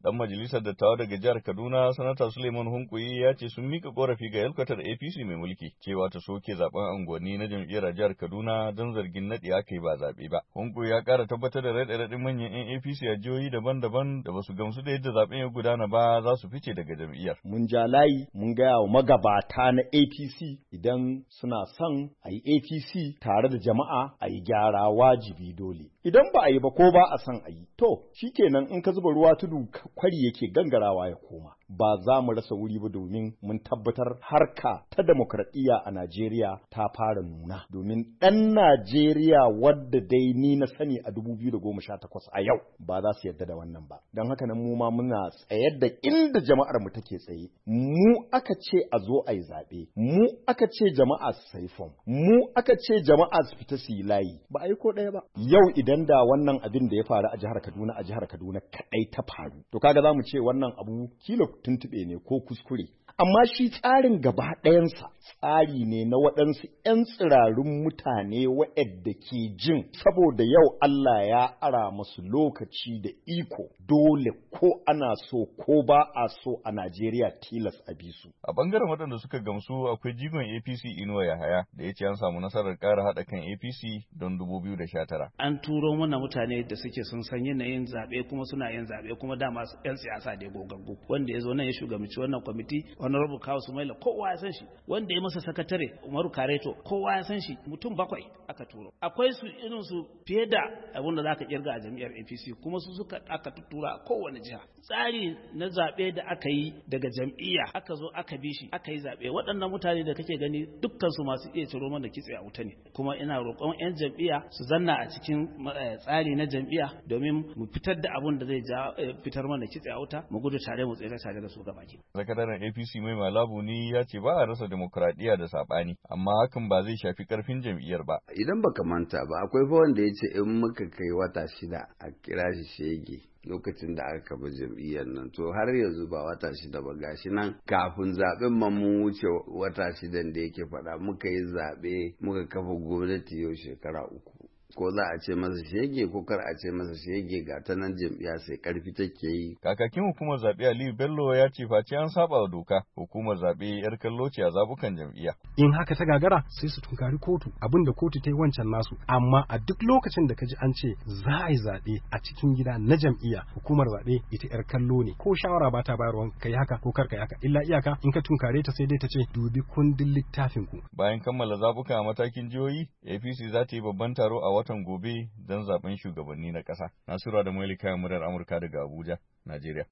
Dan majalisar dattawa daga jihar Kaduna, Sanata Suleiman Hunkuyi ya ce sun mika korafi ga yalkwatar APC mai mulki cewa ta soke zaben unguwanni na jam'iyyar jihar Kaduna don zargin naɗi aka yi ba zaɓe ba. Hunkuyi ya ƙara tabbatar da raɗe-raɗin manyan 'yan APC a jihohi daban-daban da ba su gamsu da yadda zaben ya gudana ba za su fice daga jam'iyyar. Mun ja layi mun gaya wa magabata na APC idan suna son a yi APC tare da jama'a a yi gyara wajibi dole. Idan ba a yi ba ko ba a son a yi, to shikenan in ka zuba ruwa tudu kwari yake gangarawa ya koma. Ba za mu rasa wuri ba domin mun tabbatar harka ta demokradiyya a Najeriya ta fara nuna. Domin ɗan Najeriya wadda dai ni na sani a 2018 a yau ba za su yarda da wannan ba. Don haka nan mu ma muna tsayar da inda jama'ar mu take tsaye. Mu aka ce a zo a yi zaɓe. Mu aka ce jama'a su sayi fom. Mu aka ce jama'a su fita su yi layi. Ba a yi ko ɗaya ba. Yau idan da wannan abin da ya faru a jihar Kaduna kaɗai ta faru. To kaga za mu ce wannan abu kila tuntuɓe ne ko kuskure. Amma shi tsarin gaba ɗayansa tsari ne na waɗansu 'yan tsirarun mutane waɗanda ke jin saboda yau Allah ya ara masu lokaci da iko dole ko ana so ko ba a so a Najeriya tilas a bi su. A bangaren waɗanda suka gamsu akwai jigon APC Inuwa Yahaya da ya ce an samu nasarar ƙara haɗa kan APC don 2019. An turo mana mutane da suke sun san yanayin zaɓe kuma suna yin zaɓe kuma dama 'yan siyasa da gogaggu wanda ya zo nan ya shugabanci wannan kwamiti honorable Kawu Sumaila kowa ya san shi wanda ya masa sakatare Umaru Kareto kowa ya san shi mutum 7 aka turo akwai su irin su fiye da abin da zaka kirga a jami'ar APC kuma su suka aka tuttura a kowane jiha tsari na zabe da aka yi daga jam'iyya aka zo aka bi shi aka yi zabe waɗannan mutane da kake gani dukkan su masu iya ciro mana kitse a wuta ne kuma ina roƙon 'yan jam'iyya su zanna a cikin tsari na jam'iyya domin mu fitar da abin da zai fitar mana kitse a wuta mu gudu tare mu tsere tare da su gabaki. Sakataren APC mai Labuni ya ce ba a rasa demokradiyya da saɓani, amma hakan ba zai shafi ƙarfin jam'iyyar ba. Idan baka manta ba, akwai fa wanda ya ce in muka kai wata 6 a kira shi shege lokacin da aka kafa jam'iyyar nan. To har yanzu ba wata 6 ba gashi nan kafin zaɓen ma mun wuce wata 6 da yake faɗa muka yi zaɓe muka kafa gwamnati yau shekara 3. Ko za a ce masa shege ko kar a ce masa shege ga ta nan jam'iyya sai karfi take yi. Kakakin hukumar zaɓe Aliyu Bello ya ce face an saba wa doka hukumar zaɓe yar kallo ce a zabukan jam'iyya. In haka ta gagara sai su tunkari kotu abinda kotu ta yi wancan nasu amma a duk lokacin da ka ji an ce za a yi zaɓe a cikin gida na jam'iyya hukumar zaɓe ita yar kallo ne ko shawara ba ta bayarwa kai haka ko kar kai haka illa iyaka in ka tunkare ta sai dai ta ce dubi kundin littafin ku. Bayan kammala zabuka a matakin jihohi APC za ta yi babban taro a watan gobe don zaben shugabanni na ƙasa. Nasiru da Maili kayan murar Amurka daga Abuja, Najeriya.